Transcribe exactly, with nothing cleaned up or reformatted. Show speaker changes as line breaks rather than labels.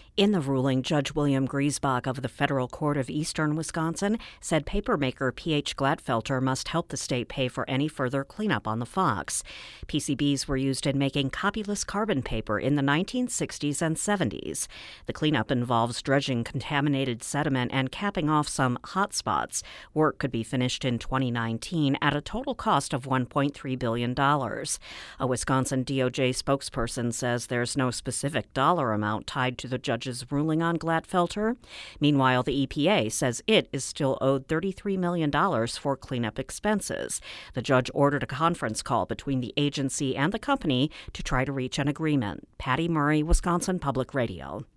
In the ruling, Judge William Griesbach of the Federal Court of Eastern Wisconsin said papermaker P H. Glatfelter must help the state pay for any further cleanup on the Fox. P C Bs were used in making copyless carbon paper in the nineteen sixties and seventies. The cleanup involves dredging contaminated sediment and capping off some hot spots. Work could be finished in twenty nineteen at a total cost of one point three billion dollars. A Wisconsin D O J spokesperson says there's no specific dollar amount tied to the judge's ruling on Glatfelter. Meanwhile, the E P A says it is still owed thirty-three million dollars for cleanup expenses. The judge ordered a conference call between the agency and the company to try to reach an agreement. Patty Murray, Wisconsin Public Radio.